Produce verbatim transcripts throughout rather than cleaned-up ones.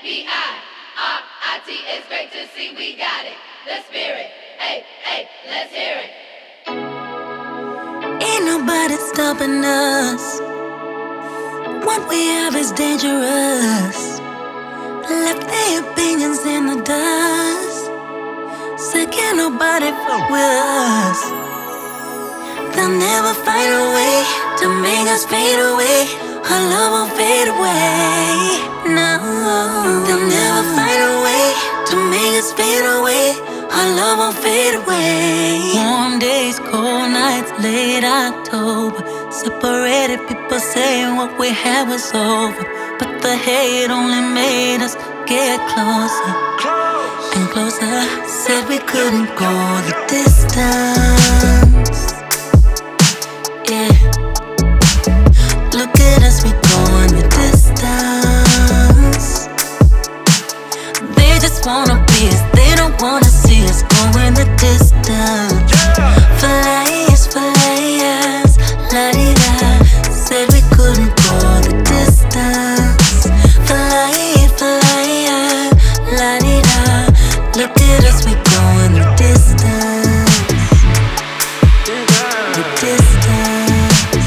B I R I T. It's great to see we got it. The spirit. Hey, hey, let's hear it. Ain't nobody stopping us. What we have is dangerous. Left their opinions in the dust. Say can't nobody fuck with us. They'll never find a way to make us fade away. Our love won't fade away. No, they'll never find a way to make us fade away. Our love won't fade away. Warm days, cold nights, late October. Separated people saying what we had was over, but the hate only made us get closer and closer. Said we couldn't go the distance. Yeah, look at us, we going the distance. They just wanna be us, they don't wanna see us going the distance. Flyers, flyers, la-di-da. Said we couldn't go the distance. Flyers, flyers, la-di-da. Look at us, we going the distance. The distance.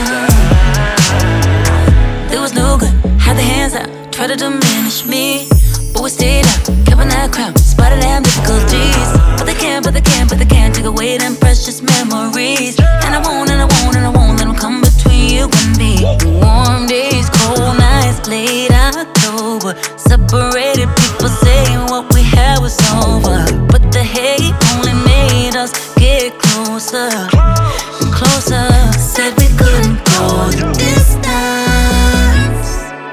Oh. It was no good, had the hands out, tried to diminish me, but we stayed up, kept on that crown, spite of damn difficulties. But they can't, but they can't, but they can't take away them precious memories. And I won't, and I won't, and I won't let them come between you and me. Warm days, cold nights, late October. Separated people saying what we had was over, but the hate only made us get closer and closer. Said we couldn't go the distance.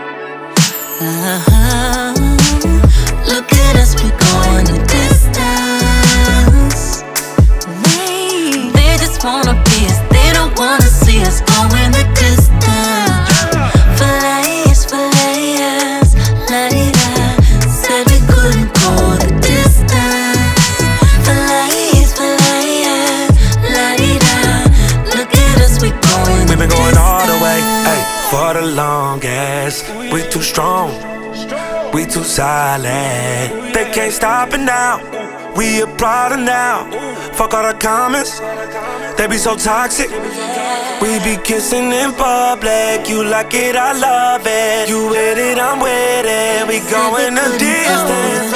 Uh-huh. Look at us, we going the distance. They, they just wanna be us, they don't wanna see us going the distance. Flyers, flyers, la-di-da. Said we couldn't go the distance. Flyers, flyers, la-di-da. Look at us, we going We've been the going all the way, distance. ay, for the longest. We too strong, we too silent. They can't stop it now. We a product now. Fuck all the comments, they be so toxic. We be kissing in public. You like it, I love it. You with it, I'm with it. We going the distance.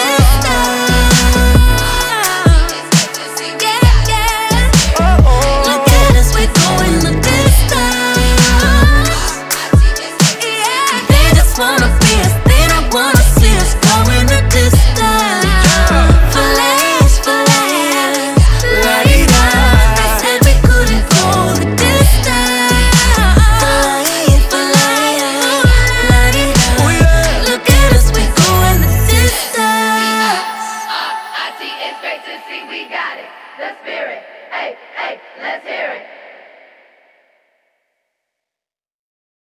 Wanna be us, they don't wanna see us going the distance. Flyers, flyers, la-di-da. They said we couldn't go the distance. Flyers, flyers, la-di-da. Look at us, we going the distance. R I T. It's great to see we got it. The spirit. Hey, hey, let's hear it.